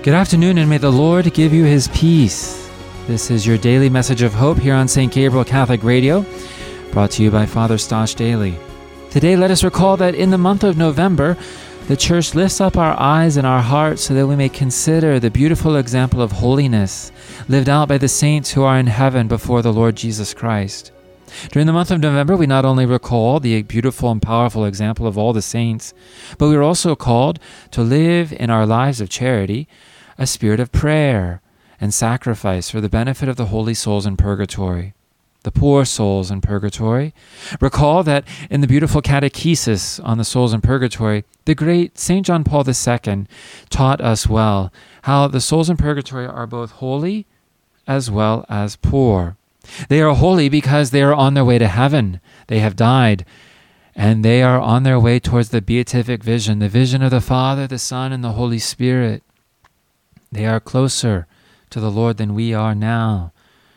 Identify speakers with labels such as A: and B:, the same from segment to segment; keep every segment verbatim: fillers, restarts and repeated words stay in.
A: Good afternoon, and may the Lord give you his peace. This is your daily message of hope here on Saint Gabriel Catholic Radio, brought to you by Father Stosh Daily. Today, let us recall that in the month of November, the Church lifts up our eyes and our hearts so that we may consider the beautiful example of holiness lived out by the saints who are in heaven before the Lord Jesus Christ. During the month of November, we not only recall the beautiful and powerful example of all the saints, but we are also called to live in our lives of charity a spirit of prayer and sacrifice for the benefit of the holy souls in purgatory, the poor souls in purgatory. Recall that in the beautiful catechesis on the souls in purgatory, the great Saint John Paul the Second taught us well how the souls in purgatory are both holy as well as poor. They are holy because they are on their way to heaven. They have died, and they are on their way towards the beatific vision, the vision of the Father, the Son, and the Holy Spirit. They are closer to the Lord than we are now.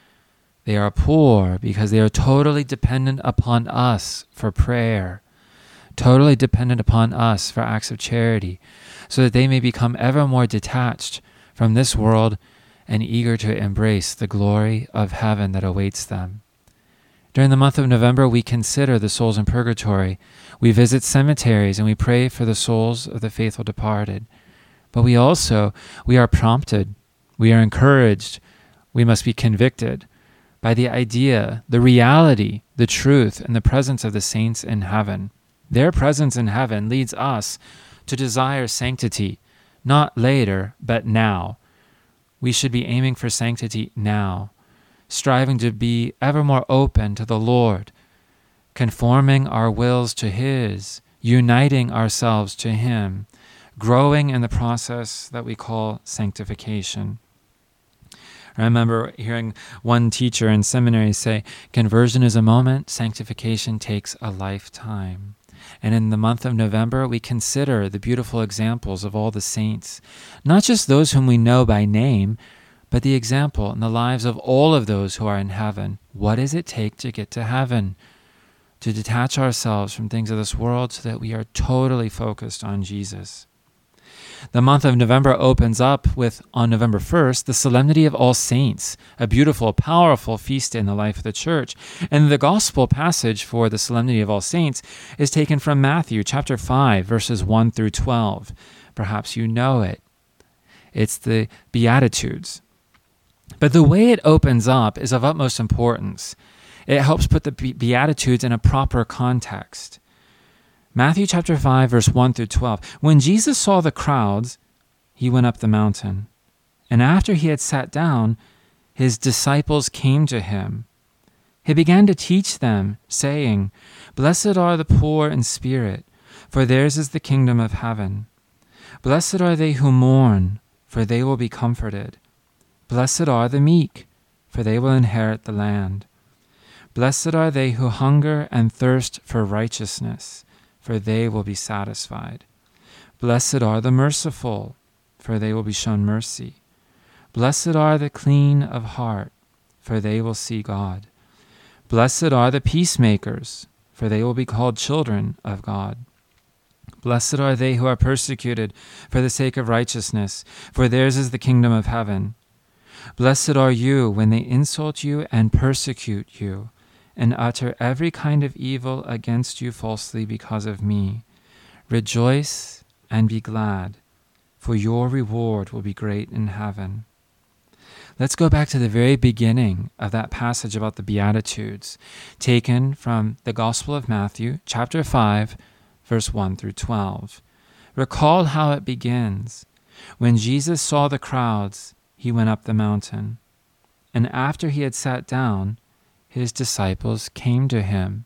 A: They are poor because they are totally dependent upon us for prayer, totally dependent upon us for acts of charity, so that they may become ever more detached from this world and eager to embrace the glory of heaven that awaits them. During the month of November, we consider the souls in purgatory. We visit cemeteries and we pray for the souls of the faithful departed. But we also, we are prompted, we are encouraged, we must be convicted by the idea, the reality, the truth, and the presence of the saints in heaven. Their presence in heaven leads us to desire sanctity, not later, but now. We should be aiming for sanctity now, striving to be ever more open to the Lord, conforming our wills to His, uniting ourselves to Him, growing in the process that we call sanctification. I remember hearing one teacher in seminary say, conversion is a moment, sanctification takes a lifetime. And in the month of November, we consider the beautiful examples of all the saints, not just those whom we know by name, but the example in the lives of all of those who are in heaven. What does it take to get to heaven? To detach ourselves from things of this world so that we are totally focused on Jesus. The month of November opens up with, on November first, the Solemnity of All Saints, a beautiful, powerful feast day in the life of the Church. And the Gospel passage for the Solemnity of All Saints is taken from Matthew chapter five, verses one through twelve. Perhaps you know it. It's the Beatitudes. But the way it opens up is of utmost importance. It helps put the Beatitudes in a proper context. Matthew chapter five, verse one through twelve. When Jesus saw the crowds, he went up the mountain. And after he had sat down, his disciples came to him. He began to teach them, saying, Blessed are the poor in spirit, for theirs is the kingdom of heaven. Blessed are they who mourn, for they will be comforted. Blessed are the meek, for they will inherit the land. Blessed are they who hunger and thirst for righteousness, for they will be satisfied. Blessed are the merciful, for they will be shown mercy. Blessed are the clean of heart, for they will see God. Blessed are the peacemakers, for they will be called children of God. Blessed are they who are persecuted for the sake of righteousness, for theirs is the kingdom of heaven. Blessed are you when they insult you and persecute you, and utter every kind of evil against you falsely because of me. Rejoice and be glad, for your reward will be great in heaven. Let's go back to the very beginning of that passage about the Beatitudes, taken from the Gospel of Matthew, chapter five, verse one through twelve. Recall how it begins. When Jesus saw the crowds, he went up the mountain. And after he had sat down, his disciples came to him.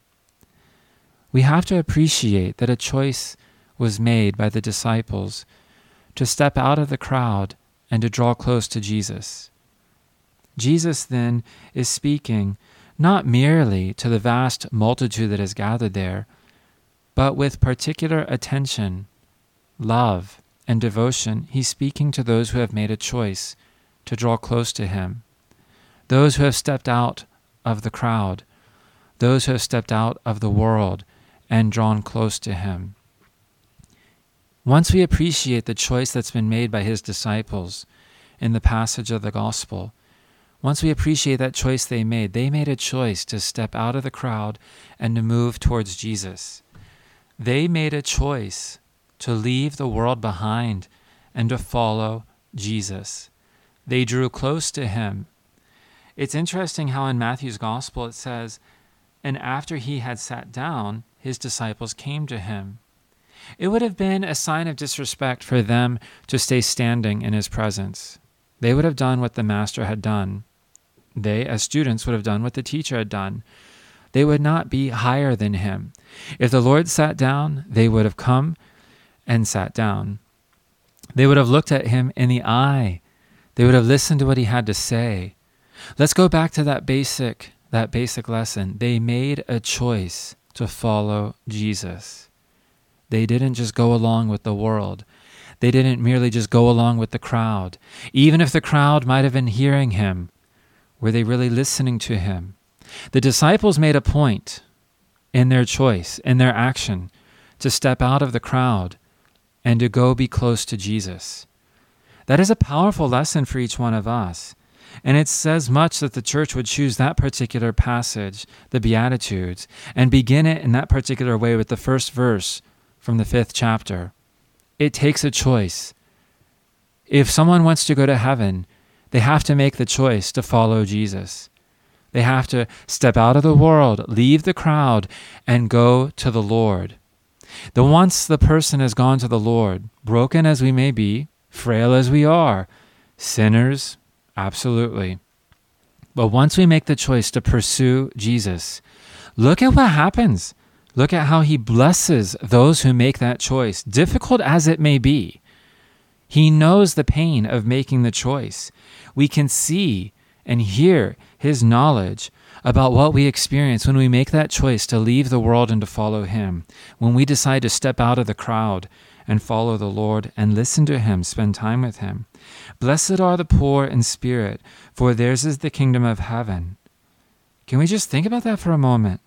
A: We have to appreciate that a choice was made by the disciples to step out of the crowd and to draw close to Jesus. Jesus then is speaking not merely to the vast multitude that is gathered there, but with particular attention, love, and devotion. He's speaking to those who have made a choice to draw close to him, those who have stepped out of the crowd, those who have stepped out of the world and drawn close to him. Once we appreciate the choice that's been made by his disciples in the passage of the gospel, once we appreciate that choice they made, they made a choice to step out of the crowd and to move towards Jesus. They made a choice to leave the world behind and to follow Jesus. They drew close to him. It's interesting how in Matthew's gospel it says, "And after he had sat down, his disciples came to him." It would have been a sign of disrespect for them to stay standing in his presence. They would have done what the master had done. They, as students, would have done what the teacher had done. They would not be higher than him. If the Lord sat down, they would have come and sat down. They would have looked at him in the eye. They would have listened to what he had to say. Let's go back to that basic, that basic lesson. They made a choice to follow Jesus. They didn't just go along with the world. They didn't merely just go along with the crowd. Even if the crowd might have been hearing him, were they really listening to him? The disciples made a point in their choice, in their action, to step out of the crowd and to go be close to Jesus. That is a powerful lesson for each one of us. And it says much that the church would choose that particular passage, the Beatitudes, and begin it in that particular way with the first verse from the fifth chapter. It takes a choice. If someone wants to go to heaven, they have to make the choice to follow Jesus. They have to step out of the world, leave the crowd, and go to the Lord. The once the person has gone to the Lord, broken as we may be, frail as we are, sinners, absolutely. But once we make the choice to pursue Jesus, look at what happens. Look at how he blesses those who make that choice, difficult as it may be. He knows the pain of making the choice. We can see and hear his knowledge about what we experience when we make that choice to leave the world and to follow him, when we decide to step out of the crowd and follow the Lord and listen to him, spend time with him. Blessed are the poor in spirit, for theirs is the kingdom of heaven. Can we just think about that for a moment?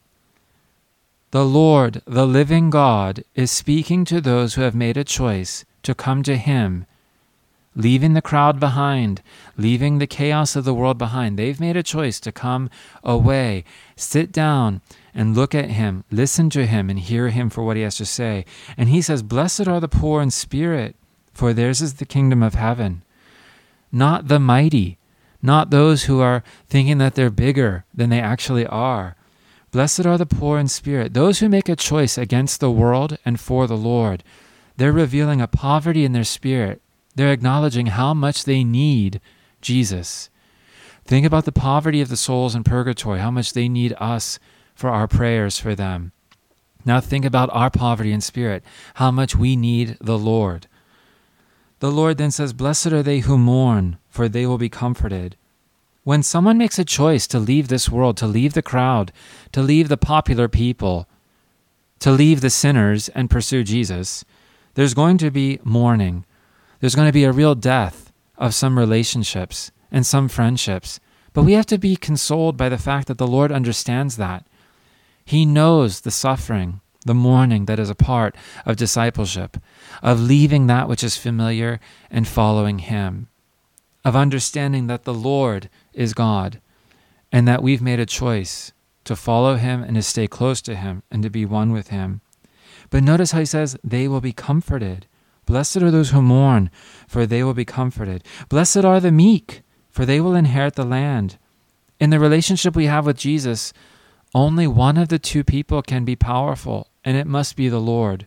A: The Lord, the living God, is speaking to those who have made a choice to come to him, leaving the crowd behind, leaving the chaos of the world behind. They've made a choice to come away, sit down and look at him, listen to him and hear him for what he has to say. And he says, "Blessed are the poor in spirit, for theirs is the kingdom of heaven." Not the mighty, not those who are thinking that they're bigger than they actually are. Blessed are the poor in spirit, those who make a choice against the world and for the Lord. They're revealing a poverty in their spirit. They're acknowledging how much they need Jesus. Think about the poverty of the souls in purgatory, how much they need us for our prayers for them. Now think about our poverty in spirit, how much we need the Lord. The Lord then says, "Blessed are they who mourn, for they will be comforted." When someone makes a choice to leave this world, to leave the crowd, to leave the popular people, to leave the sinners and pursue Jesus, there's going to be mourning. There's going to be a real death of some relationships and some friendships. But we have to be consoled by the fact that the Lord understands that. He knows the suffering, the mourning that is a part of discipleship, of leaving that which is familiar and following him, of understanding that the Lord is God and that we've made a choice to follow him and to stay close to him and to be one with him. But notice how he says, they will be comforted. Blessed are those who mourn, for they will be comforted. Blessed are the meek, for they will inherit the land. In the relationship we have with Jesus, only one of the two people can be powerful, and it must be the Lord.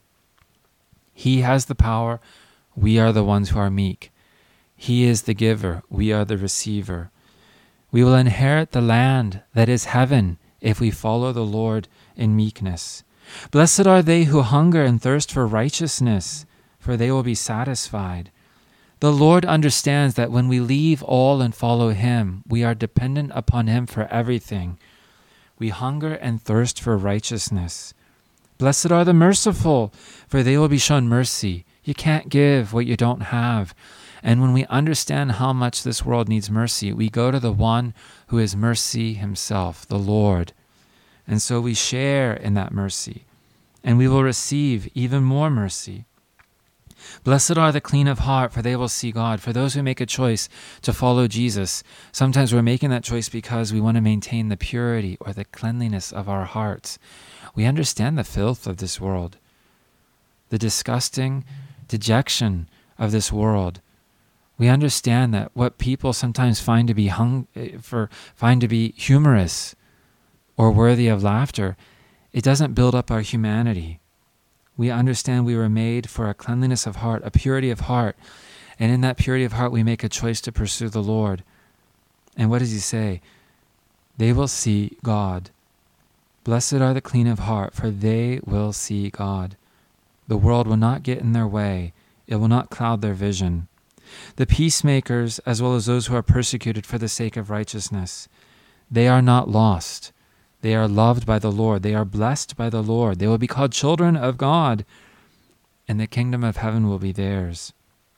A: He has the power. We are the ones who are meek. He is the giver. We are the receiver. We will inherit the land that is heaven if we follow the Lord in meekness. Blessed are they who hunger and thirst for righteousness, for they will be satisfied. The Lord understands that when we leave all and follow him, we are dependent upon him for everything. We hunger and thirst for righteousness. Blessed are the merciful, for they will be shown mercy. You can't give what you don't have. And when we understand how much this world needs mercy, we go to the one who is mercy himself, the Lord. And so we share in that mercy, and we will receive even more mercy. Blessed are the clean of heart, for they will see God. For those who make a choice to follow Jesus, sometimes we're making that choice because we want to maintain the purity or the cleanliness of our hearts. We understand the filth of this world, the disgusting dejection of this world. We understand that what people sometimes find to be hung for find to be humorous or worthy of laughter, it doesn't build up our humanity. We understand we were made for a cleanliness of heart, a purity of heart. And in that purity of heart, we make a choice to pursue the Lord. And what does he say? They will see God. Blessed are the clean of heart, for they will see God. The world will not get in their way. It will not cloud their vision. The peacemakers, as well as those who are persecuted for the sake of righteousness, they are not lost. They are loved by the Lord. They are blessed by the Lord. They will be called children of God, and the kingdom of heaven will be theirs.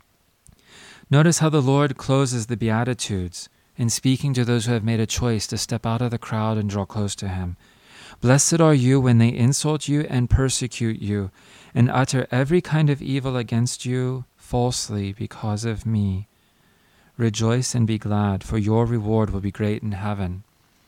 A: Notice how the Lord closes the Beatitudes in speaking to those who have made a choice to step out of the crowd and draw close to him. Blessed are you when they insult you and persecute you, and utter every kind of evil against you falsely because of me. Rejoice and be glad, for your reward will be great in heaven.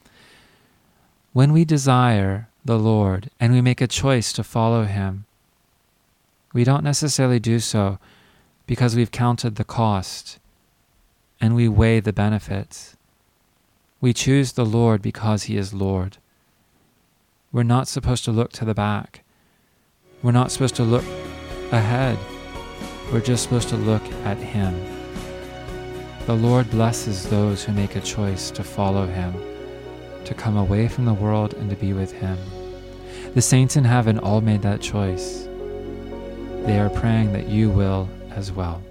A: When we desire the Lord and we make a choice to follow him, we don't necessarily do so because we've counted the cost and we weigh the benefits. We choose the Lord because he is Lord. We're not supposed to look to the back. We're not supposed to look ahead. We're just supposed to look at him. The Lord blesses those who make a choice to follow him, to come away from the world and to be with him. The saints in heaven all made that choice. They are praying that you will as well.